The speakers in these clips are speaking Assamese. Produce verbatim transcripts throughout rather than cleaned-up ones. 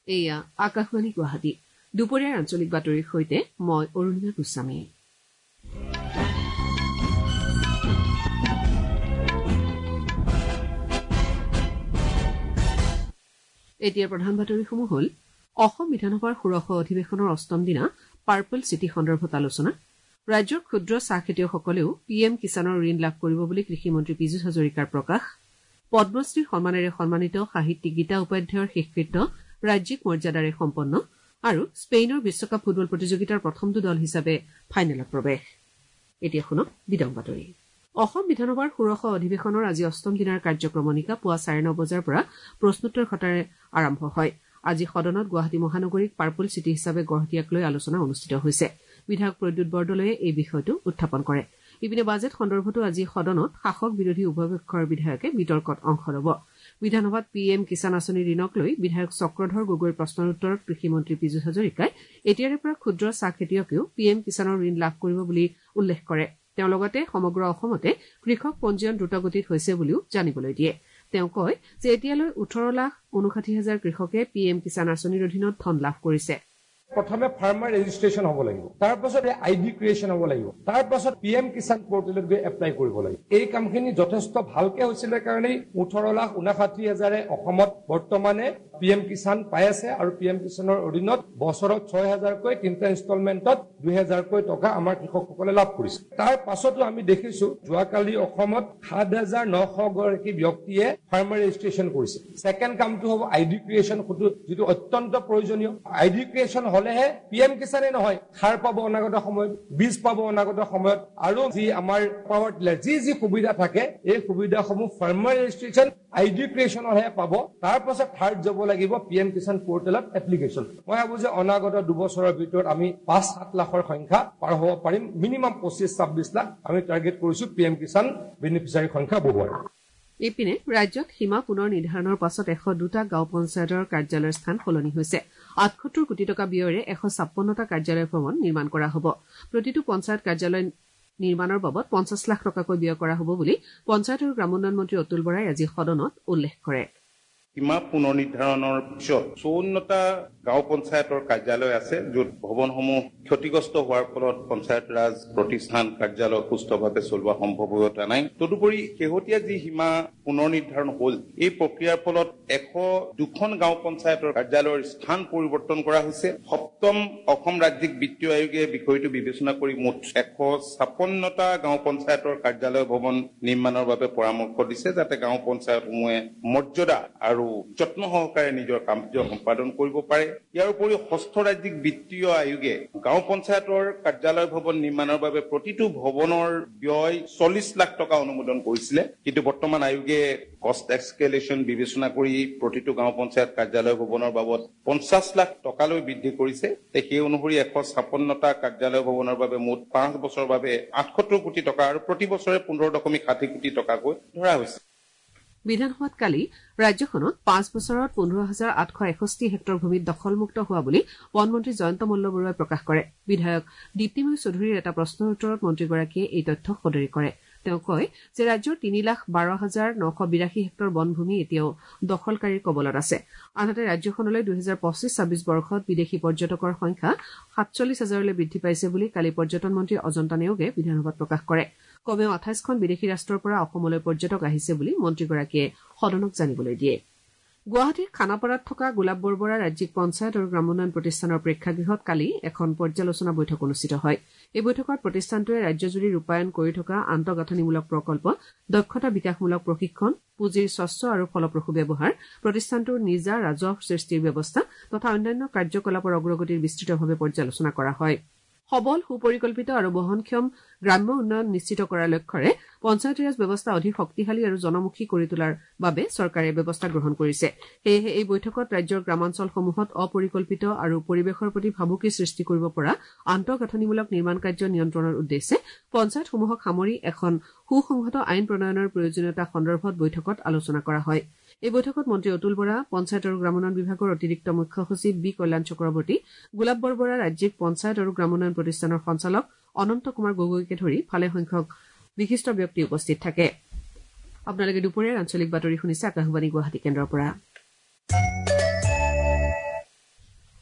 এয়া আকাশবাণী গুৱাহাটী দুপৰীয়াৰ আঞ্চলিক বাতৰিৰ সৈতে মই অৰুণিমা গোস্বামী। এতিয়া প্ৰধান বাতৰিসমূহ হ'ল অসম বিধানসভাৰ ষোড়শ অধিৱেশনৰ অষ্টম দিনা পাৰ্পল চিটি সন্দৰ্ভত আলোচনা। ৰাজ্যৰ ক্ষুদ্ৰ চাহ খেতিয়কসকলেও পি এম কিষাণৰ ঋণ লাভ কৰিব বুলি কৃষিমন্ত্ৰী পীযুষ হাজৰিকাৰ প্ৰকাশ। পদ্মশ্ৰী সন্মানেৰে সন্মানিত সাহিত্যিক গীতা উপাধ্যায়ৰ শেষকৃত্য ৰাজ্যিক মৰ্যাদাৰে সম্পন্ন আৰু স্পেইনৰ বিশ্বকাপ ফুটবল প্ৰতিযোগিতাৰ প্ৰথমটো দল হিচাপে ফাইনেলত প্ৰৱেশ। এতিয়া শুনক বিতং বাতৰি। অসম বিধানসভাৰ ষোড়শ অধিৱেশনৰ আজি অষ্টম দিনাৰ কাৰ্যক্ৰমণিকা পুৱা চাৰে ন বজাৰ পৰা প্ৰশ্নোত্তৰ ঘটাৰে আৰম্ভ হয়। আজি সদনত গুৱাহাটী মহানগৰীক পাৰ্পল চিটি হিচাপে গঢ় দিয়াক লৈ আলোচনা অনুষ্ঠিত হৈছে। বিধায়ক প্ৰদ্যুৎ বৰদলৈয়ে এই বিষয়টো উত্থাপন কৰে। ইপিনে বাজেট সন্দৰ্ভতো আজি সদনত শাসক বিৰোধী উভয় পক্ষৰ বিধায়কে বিতৰ্কত অংশ ল'ব। বিধানসভাত পি এম কিষাণ আঁচনিৰ ঋণক লৈ বিধায়ক চক্ৰধৰ গগৈৰ প্ৰশ্নৰ উত্তৰত কৃষিমন্ত্ৰী পীযুষ হাজৰিকাই এতিয়াৰে পৰা ক্ষুদ্ৰ চাহ খেতিয়কেও পি এম কিষাণৰ ঋণ লাভ কৰিব বুলি উল্লেখ কৰে। তেওঁ লগতে সমগ্ৰ অসমতে কৃষক পঞ্জীয়ন দ্ৰুতগতিত হৈছে বুলিও জানিবলৈ দিয়ে। তেওঁ কয় যে এতিয়ালৈ ওঠৰ লাখ ঊনষাঠি হাজাৰ কৃষকে পি এম কিষাণ আঁচনিৰ অধীনত ধন লাভ কৰিছে। প্ৰথমে ফাৰ্মাৰ ৰেজিষ্ট্ৰেশ্যন হ'ব লাগিব, তাৰ পাছত আই ডি ক্ৰিয়েশ্যন হ'ব লাগিব, তাৰ পাছত পি এম কিষাণ পৰ্টেলত গৈ এপ্লাই কৰিব লাগিব। এই কামখিনি যথেষ্ট ভালকে হৈছিলে কাৰণেই ওঠৰ লাখ ঊনষাঠি হাজাৰে অসমত বৰ্তমানে পি এম কিষাণ পাই আছে আৰু পি এম কিষাণৰ অধীনত বছৰত ছয় হাজাৰকৈ তিনিটা ইনষ্টলমেণ্টত দুই হাজাৰকৈ টকা আমাৰ কৃষকসকলে লাভ কৰিছে। তাৰ পাছতো আমি দেখিছো যোৱাকালি অসমত সাত হাজাৰ নশ গৰাকী ব্যক্তিয়ে ফাৰ্মাৰ ৰেজিষ্ট্ৰেশ্যন কৰিছে। ছেকেণ্ড কামটো হ'ব আই ডি ক্ৰিয়েশ্যন, যিটো অত্যন্ত প্ৰয়োজনীয়। আই ডি ক্ৰিয়েশ্যন হলেহে পি এম কিষাণে নহয়, সাৰ পাব অনাগত সময়ত, বীজ পাব অনাগত সময়ত, আৰু যি আমাৰ পাৱাৰ টিলাৰ যি যি সুবিধা থাকে এই সুবিধাসমূহ ফাৰ্মাৰ ৰেজিষ্ট্ৰেশ্যন আই ডি ক্ৰিয়েশ্যনৰহে পাব। তাৰ পাছত থাৰ্ড যাব লাগিব পি এম কিষাণ পৰ্টেলত এপ্লিকেশ্যন। মই ভাবো যে অনাগত দুবছৰৰ ভিতৰত আমি পাঁচ সাত লাখৰ সংখ্যা পাৰ হ'ব পাৰিম। মিনিমাম পঁচিছ ছাব্বিছ লাখ আমি টাৰ্গেট কৰিছো পি এম কিষাণ বেনিফিচিয়াৰীৰ সংখ্যা বঢ়োৱাৰ। ইপিনে ৰাজ্যত সীমা পুনৰ নিৰ্ধাৰণৰ পাছত এশ দুটা গাঁও পঞ্চায়তৰ কাৰ্যালয়ৰ স্থান সলনি হৈছে। আঠসত্তৰ কোটি টকা ব্যয়েৰে এশ ছাপন্নটা কাৰ্যালয় ভৱন নিৰ্মাণ কৰা হ'ব। প্ৰতিটো পঞ্চায়ত কাৰ্যালয় নিৰ্মাণৰ বাবদ পঞ্চাছ লাখ টকাকৈ ব্যয় কৰা হ'ব বুলি পঞ্চায়ত আৰু গ্ৰামোন্নয়ন মন্ত্ৰী অতুল বৰাই আজি সদনত উল্লেখ কৰে। সীমা পুনৰ নিৰ্ধাৰণৰ পিছত চৌৱন্নটা গাঁও পঞ্চায়তৰ কাৰ্যালয় আছে, য'ত ভৱনসমূহ ক্ষতিগ্ৰস্ত হোৱাৰ ফলত পঞ্চায়ত ৰাজ প্ৰতিষ্ঠান কাৰ্যালয় সুস্থভাৱে চলোৱা সম্ভৱ হৈ উঠা নাই। তদুপৰি শেহতীয়া যি সীমা পুনৰ নিৰ্ধাৰণ হ'ল, এই প্ৰক্ৰিয়াৰ ফলত এশ দুখন গাঁও পঞ্চায়তৰ কাৰ্যালয়ৰ স্থান পৰিৱৰ্তন কৰা হৈছে। সপ্তম অসম ৰাজ্যিক বিত্তীয় আয়োগে বিষয়টো বিবেচনা কৰি মুঠ এশ ছাপন্নটা গাঁও পঞ্চায়তৰ কাৰ্যালয় ভৱন নিৰ্মাণৰ বাবে পৰামৰ্শ দিছে, যাতে গাঁও পঞ্চায়তসমূহে মৰ্যাদা আৰু যত্ন সহকাৰে নিজৰ কাৰ্য সম্পাদন কৰিব পাৰে। ইয়াৰ উপৰিও ষষ্ঠ ৰাজ্যিক বিত্তীয় আয়োগে গাঁও পঞ্চায়তৰ কাৰ্যালয় ভৱন নিৰ্মাণৰ বাবে প্ৰতিটো ভৱনৰ ব্যয় চল্লিশ লাখ টকা অনুমোদন কৰিছিলে, কিন্তু বৰ্তমান আয়োগে কষ্ট এক্সকেলেশ্যন বিবেচনা কৰি প্ৰতিটো গাঁও পঞ্চায়ত কাৰ্যালয় ভৱনৰ বাবদ পঞ্চাছ লাখ টকালৈ বৃদ্ধি কৰিছে। সেই অনুসৰি এশ ছাপন্নটা কাৰ্যালয় ভৱনৰ বাবে মুঠ পাঁচ বছৰৰ বাবে আঠসত্তৰ কোটি টকা আৰু প্ৰতি বছৰে পোন্ধৰ দশমিক ষাঠি কোটি টকাকৈ ধৰা হৈছে। বিধানসভাত কালি ৰাজ্যখনত পাঁচ বছৰত পোন্ধৰ হাজাৰ আঠশ এষষ্ঠি হেক্টৰ ভূমিত দখলমুক্ত হোৱা বুলি বনমন্ত্ৰী জয়ন্ত মল্লবৰুৱাই প্ৰকাশ কৰে। বিধায়ক দীপ্তিময়ী চৌধুৰীৰ এটা প্ৰশ্নৰ উত্তৰত মন্ত্ৰীগৰাকীয়ে এই তথ্য সদৰি কৰে। তেওঁ কয় যে ৰাজ্যৰ তিনি লাখ বাৰ হাজাৰ নশ বিৰাশী হেক্টৰ বনভূমি এতিয়াও দখলকাৰীৰ কবলত আছে। আনহাতে ৰাজ্যখনলৈ দুহেজাৰ পঁচিছ ছাব্বিছ বৰ্ষত বিদেশী পৰ্যটকৰ সংখ্যা সাতচল্লিছ হাজাৰলৈ বৃদ্ধি পাইছে বুলি কালি পৰ্যটন মন্ত্ৰী অজন্তা নেওগে বিধানসভাত প্ৰকাশ কৰে। কমেও আঠাইছখন বিদেশী ৰাষ্ট্ৰৰ পৰা অসমলৈ পৰ্যটক আহিছে বুলি মন্ত্ৰীগৰাকীয়ে সদনক জানিবলৈ দিয়ে। গুৱাহাটীৰ খানাপাৰাত থকা গোলাপ বৰবৰা ৰাজ্যিক পঞ্চায়ত আৰু গ্ৰামোন্নয়ন প্ৰতিষ্ঠানৰ প্ৰেক্ষাগৃহত কালি এখন পৰ্যালোচনা বৈঠক অনুষ্ঠিত হয়। এই বৈঠকত প্ৰতিষ্ঠানটোৱে ৰাজ্যজুৰি ৰূপায়ণ কৰি থকা আন্তঃগাঁথনিমূলক প্ৰকল্প, দক্ষতা বিকাশমূলক প্ৰশিক্ষণ, পুঁজিৰ স্বচ্ছ আৰু ফলপ্ৰসূ ব্যৱহাৰ, প্ৰতিষ্ঠানটোৰ নিজা ৰাজহ সৃষ্টিৰ ব্যৱস্থা তথা অন্যান্য কাৰ্যকলাপৰ অগ্ৰগতিৰ বিস্তৃতভাৱে পৰ্যালোচনা কৰা হয়। সবল সুপৰিকল্পিত আৰু বহনক্ষম গ্ৰাম্য উন্নয়ন নিশ্চিত কৰাৰ লক্ষ্যৰে পঞ্চায়তীৰাজ ব্যৱস্থা অধিক শক্তিশালী আৰু জনমুখী কৰি তোলাৰ বাবে চৰকাৰে ব্যৱস্থা গ্ৰহণ কৰিছে। সেয়েহে এই বৈঠকত ৰাজ্যৰ গ্ৰামাঞ্চলসমূহত অপৰিকল্পিত আৰু পৰিৱেশৰ প্ৰতি ভাবুকি সৃষ্টি কৰিব পৰা আন্তঃগাঁথনিমূলক নিৰ্মাণ কাৰ্য নিয়ন্ত্ৰণৰ উদ্দেশ্যে পঞ্চায়তসমূহক সামৰি এখন সুসংহত আইন প্ৰণয়নৰ প্ৰয়োজনীয়তা সন্দৰ্ভত বৈঠকত আলোচনা কৰা হয়। এই বৈঠকত মন্ত্ৰী অতুল বৰা, পঞ্চায়ত আৰু গ্ৰামোন্নয়ন বিভাগৰ অতিৰিক্ত মুখ্য সচিব বি কল্যাণ চক্ৰৱৰ্তী, গোলাপ বৰবৰা ৰাজ্যিক পঞ্চায়ত আৰু গ্ৰামোন্নয়ন প্ৰতিষ্ঠানৰ সঞ্চালক অনন্ত কুমাৰ গগৈকে ধৰি ভালেসংখ্যক বিশিষ্ট ব্যক্তি উপস্থিত থাকে। আপোনালোকে দুপৰীয়াৰ আঞ্চলিক বাতৰি শুনিছে আকাশবাণী গুৱাহাটী কেন্দ্ৰৰ পৰা।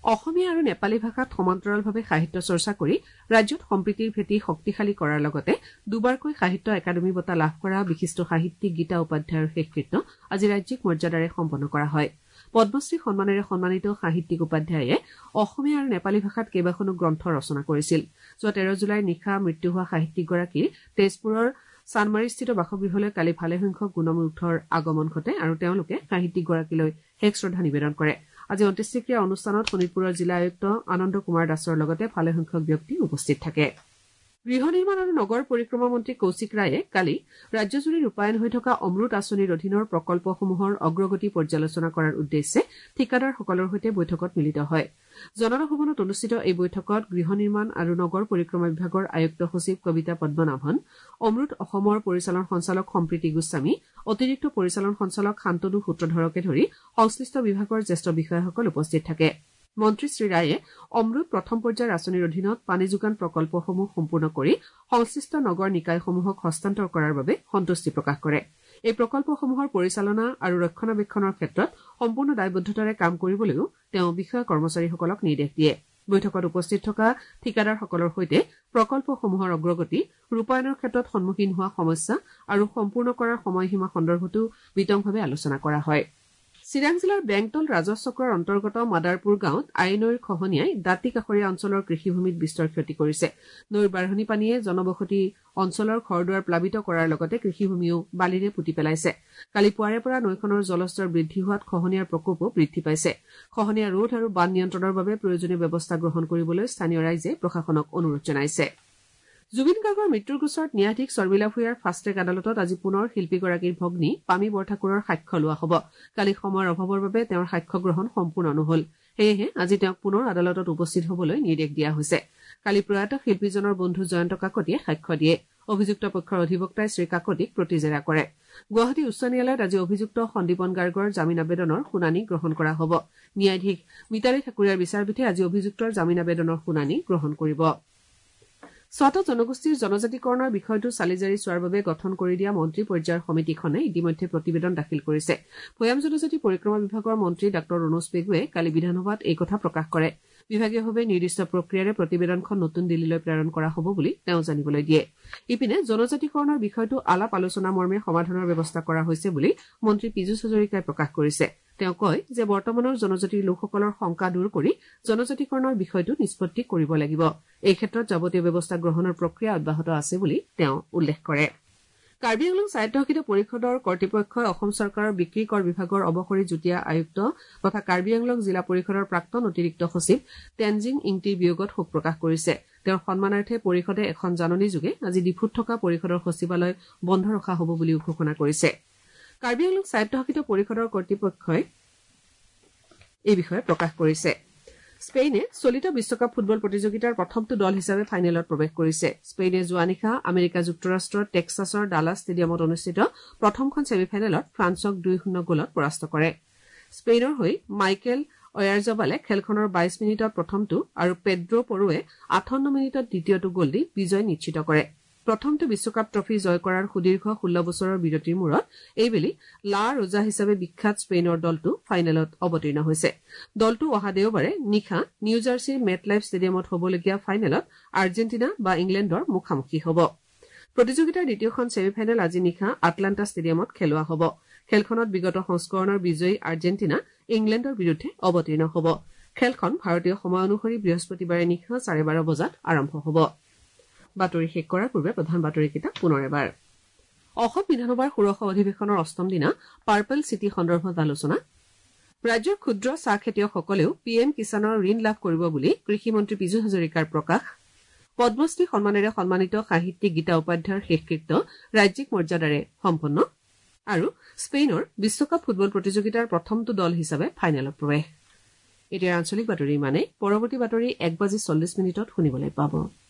অসমীয়া আৰু নেপালী ভাষাত সমান্তৰালভাৱে সাহিত্য চৰ্চা কৰি ৰাজ্যত সম্প্ৰীতিৰ ভেটি শক্তিশালী কৰাৰ লগতে দুবাৰকৈ সাহিত্য একাডেমী বঁটা লাভ কৰা বিশিষ্ট সাহিত্যিক গীতা উপাধ্যায়ৰ শেষকৃত্য আজি ৰাজ্যিক মৰ্যাদাৰে সম্পন্ন কৰা হয়। পদ্মশ্ৰী সন্মানেৰে সন্মানিত সাহিত্যিক উপাধ্যায়ে অসমীয়া আৰু নেপালী ভাষাত কেইবাখনো গ্ৰন্থ ৰচনা কৰিছিল। যোৱা তেৰ জুলাই নিশা মৃত্যু হোৱা সাহিত্যিকগৰাকীৰ তেজপুৰৰ চানমাৰীস্থিত বাসগৃহলৈ কালি ভালেসংখ্যক গুণমুগ্ধৰ আগমন ঘটে আৰু তেওঁলোকে সাহিত্যিকগৰাকীলৈ শেষ শ্ৰদ্ধা নিবেদন কৰে। আজি অন্ত্যেষ্টিক্ৰিয়া অনুষ্ঠানত শোণিতপুৰৰ জিলা আয়ুক্ত আনন্দ কুমাৰ দাসৰ লগতে ভালেসংখ্যক ব্যক্তি উপস্থিত থাকে। গৃহ নিৰ্মাণ আৰু নগৰ পৰিক্ৰমা মন্ত্ৰী কৌশিক ৰায়ে কালি ৰাজ্যজুৰি ৰূপায়ণ হৈ থকা অমৃত আঁচনিৰ অধীনৰ প্ৰকল্পসমূহৰ অগ্ৰগতি পৰ্যালোচনা কৰাৰ উদ্দেশ্যে ঠিকাদাৰসকলৰ সৈতে বৈঠকত মিলিত হয়। জনতা ভৱনত অনুষ্ঠিত এই বৈঠকত গৃহ নিৰ্মাণ আৰু নগৰ পৰিক্ৰমা বিভাগৰ আয়ুক্ত সচিব কবিতা পদ্মনাভন, অমৃত অসমৰ পৰিচালন সঞ্চালক সম্প্ৰীতি গোস্বামী, অতিৰিক্ত পৰিচালন সঞ্চালক শান্তনু সূত্ৰধৰকে ধৰি সংশ্লিষ্ট বিভাগৰ জ্যেষ্ঠ বিষয়াসকল উপস্থিত থাকে। মন্ত্ৰী শ্ৰীৰায়ে অমৃত প্ৰথম পৰ্যায়ৰ আঁচনিৰ অধীনত পানী যোগান প্ৰকল্পসমূহ সম্পূৰ্ণ কৰি সংশ্লিষ্ট নগৰ নিকায়সমূহক হস্তান্তৰ কৰাৰ বাবে সন্তুষ্টি প্ৰকাশ কৰে। এই প্ৰকল্পসমূহৰ পৰিচালনা আৰু ৰক্ষণাবেক্ষণৰ ক্ষেত্ৰত সম্পূৰ্ণ দায়বদ্ধতাৰে কাম কৰিবলৈও তেওঁ বিষয়া কৰ্মচাৰীসকলক নিৰ্দেশ দিয়ে। বৈঠকত উপস্থিত থকা ঠিকাদাৰসকলৰ সৈতে প্ৰকল্পসমূহৰ অগ্ৰগতি, ৰূপায়ণৰ ক্ষেত্ৰত সন্মুখীন হোৱা সমস্যা আৰু সম্পূৰ্ণ কৰাৰ সময়সীমা সন্দৰ্ভতো বিতংভাৱে আলোচনা কৰা হয়। চিৰাং জিলাৰ বেংটল ৰাজহ চক্ৰৰ অন্তৰ্গত মাদাৰপুৰ গাঁৱত আই নৈৰ খহনীয়াই দাঁতি কাষৰীয়া অঞ্চলৰ কৃষিভূমিত বিস্তৰ ক্ষতি কৰিছে। নৈৰ বাঢ়নী পানীয়ে জনবসতি অঞ্চলৰ ঘৰদুৱাৰ প্লাৱিত কৰাৰ লগতে কৃষিভূমিও বালিৰে পুতি পেলাইছে। কালি পুৱাৰে পৰা নৈখনৰ জলস্তৰ বৃদ্ধি হোৱাত খহনীয়াৰ প্ৰকোপো বৃদ্ধি পাইছে। খহনীয়া ৰোধ আৰু বান নিয়ন্ত্ৰণৰ বাবে প্ৰয়োজনীয় ব্যৱস্থা গ্ৰহণ কৰিবলৈ স্থানীয় ৰাইজে প্ৰশাসনক অনুৰোধ জনাইছে। জুবিন গাৰ্গৰ মৃত্যুৰ গোচৰত ন্যায়াধীশ শৰ্মিলা ভূঞাৰ ফাষ্টট্ৰেক আদালতত আজি পুনৰ শিল্পীগৰাকীৰ ভগ্নী পামী বৰঠাকুৰৰ সাক্ষ্য লোৱা হ'ব। কালি সময়ৰ অভাৱৰ বাবে তেওঁৰ সাক্ষ্য গ্ৰহণ সম্পূৰ্ণ নহল। সেয়েহে আজি তেওঁক পুনৰ আদালতত উপস্থিত হ'বলৈ নিৰ্দেশ দিয়া হৈছে। কালি প্ৰয়াত শিল্পীজনৰ বন্ধু জয়ন্ত কাকতিয়ে সাক্ষ্য দিয়ে। অভিযুক্ত পক্ষৰ অধিবক্তাই শ্ৰী কাকতিক প্ৰতিজেৰা কৰে। গুৱাহাটী উচ্চ ন্যায়ালয়ত আজি অভিযুক্ত সন্দীপন গাৰ্গৰ জামিন আবেদনৰ শুনানি গ্ৰহণ কৰা হ'ব। ন্যায়াধীশ মিতালী ঠাকুৰীয়াৰ বিচাৰপীঠে আজি অভিযুক্তৰ জামিন আবেদনৰ শুনানি গ্ৰহণ কৰিব। ছটা জনগোষ্ঠীৰ জনজাতিকৰণৰ বিষয়টো চালিজাৰি চোৱাৰ বাবে গঠন কৰি দিয়া মন্ত্ৰী পৰ্যায়ৰ সমিতিখনে ইতিমধ্যে প্ৰতিবেদন দাখিল কৰিছে। ভৈয়াম জনজাতি পৰিক্ৰমা বিভাগৰ মন্ত্ৰী ডাঃ ৰণোজ পেগুৱে কালি বিধানসভাত এই কথা প্ৰকাশ কৰে। বিভাগীয়ভাৱে নিৰ্দিষ্ট প্ৰক্ৰিয়াৰে প্ৰতিবেদনখন নতুন দিল্লীলৈ প্ৰেৰণ কৰা হ'ব বুলি তেওঁ জানিবলৈ দিয়ে। ইপিনে জনজাতিকৰণৰ বিষয়টো আলাপ আলোচনা মৰ্মে সমাধানৰ ব্যৱস্থা কৰা হৈছে বুলি মন্ত্ৰী পীযুষ হাজৰিকাই প্ৰকাশ কৰিছে। তেওঁ কয় যে বৰ্তমানৰ জনজাতিৰ লোকসকলৰ শংকা দূৰ কৰি জনজাতিকৰণৰ বিষয়টো নিষ্পত্তি কৰিব লাগিব। এই ক্ষেত্ৰত যাৱতীয় ব্যৱস্থা গ্ৰহণৰ প্ৰক্ৰিয়া অব্যাহত আছে বুলি তেওঁ উল্লেখ কৰে। কাৰ্বি আংলং স্বায়ত্তশাসিত পৰিষদৰ কৰ্তৃপক্ষই অসম চৰকাৰৰ বিক্ৰী কৰ বিভাগৰ অৱসৰী যুটীয়া আয়ুক্ত তথা কাৰ্বি আংলং জিলা পৰিষদৰ প্ৰাক্তন অতিৰিক্ত সচিব তেনজিং ইংটিৰ বিয়োগত শোক প্ৰকাশ কৰিছে। তেওঁৰ সন্মানাৰ্থে পৰিষদে এখন জাননীযোগে আজি ডিফুত থকা পৰিষদৰ সচিবালয় বন্ধ ৰখা হ'ব বুলিও ঘোষণা কৰিছে। কাৰ্বি আংলং স্বায়ত্তশাসিত পৰিষদৰ কৰ্তৃপক্ষই এই বিষয়ে প্ৰকাশ কৰিছে। স্পেইনে চলিত বিশ্বকাপ ফুটবল প্ৰতিযোগিতাৰ প্ৰথমটো দল হিচাপে ফাইনেলত প্ৰৱেশ কৰিছে। স্পেইনে যোৱা নিশা আমেৰিকা যুক্তৰাষ্ট্ৰৰ টেক্সাছৰ ডালাছ ষ্টেডিয়ামত অনুষ্ঠিত প্ৰথমখন ছেমি ফাইনেলত ফ্ৰান্সক দুই শূন্য গ'লত পৰাস্ত কৰে। স্পেইনৰ হৈ মাইকেল অয়াৰজবালে খেলখনৰ বাইশ মিনিটত প্ৰথমটো আৰু পেড্ৰ' পৰোৱে আঠাৱন্ন মিনিটত দ্বিতীয়টো গ'ল দি বিজয় নিশ্চিত কৰে। প্ৰথমটো বিশ্বকাপ ট্ৰফী জয় কৰাৰ সুদীৰ্ঘ ষোল্ল বছৰৰ বিৰতিৰ মূৰত এইবেলি লা ৰোজা হিচাপে বিখ্যাত স্পেইনৰ দলটো ফাইনেলত অৱতীৰ্ণ হৈছে। দলটো অহা দেওবাৰে নিশা নিউ জাৰ্চিৰ মেটলাইফ ষ্টেডিয়ামত হ'বলগীয়া ফাইনেলত আৰ্জেণ্টিনা বা ইংলেণ্ডৰ মুখামুখি হ'ব। প্ৰতিযোগিতাৰ দ্বিতীয়খন ছেমি ফাইনেল আজি নিশা আটলাণ্টা ষ্টেডিয়ামত খেলোৱা হ'ব। খেলখনত বিগত সংস্কৰণৰ বিজয়ী আৰ্জেণ্টিনা ইংলেণ্ডৰ বিৰুদ্ধে অৱতীৰ্ণ হ'ব। খেলখন ভাৰতীয় সময় অনুসৰি বৃহস্পতিবাৰে নিশা চাৰে বাৰ বজাত আৰম্ভ হ'ব। বাতৰি শেষ কৰাৰ পূৰ্বে প্ৰধান বাতৰিকেইটা পুনৰ এবাৰ। অসম বিধানসভাৰ ষোড়শ অধিৱেশনৰ অষ্টম দিনা পাৰ্পল চিটি সন্দৰ্ভত আলোচনা। ৰাজ্যৰ ক্ষুদ্ৰ চাহ খেতিয়কসকলেও পি এম কিষাণৰ ঋণ লাভ কৰিব বুলি কৃষিমন্ত্ৰী পীযুষ হাজৰিকাৰ প্ৰকাশ। পদ্মশ্ৰী সন্মানেৰে সন্মানিত সাহিত্যিক গীতা উপাধ্যায়ৰ শেষকৃত্য ৰাজ্যিক মৰ্যাদাৰে সম্পন্ন। আৰু স্পেইনৰ বিশ্বকাপ ফুটবল প্ৰতিযোগিতাৰ প্ৰথমটো দল হিচাপে ফাইনেলত প্ৰৱেশ। এতিয়া আঞ্চলিক বাতৰি ইমানেই। পৰৱৰ্তী বাতৰি এক বাজি চল্লিছ মিনিটত শুনিবলৈ পাব।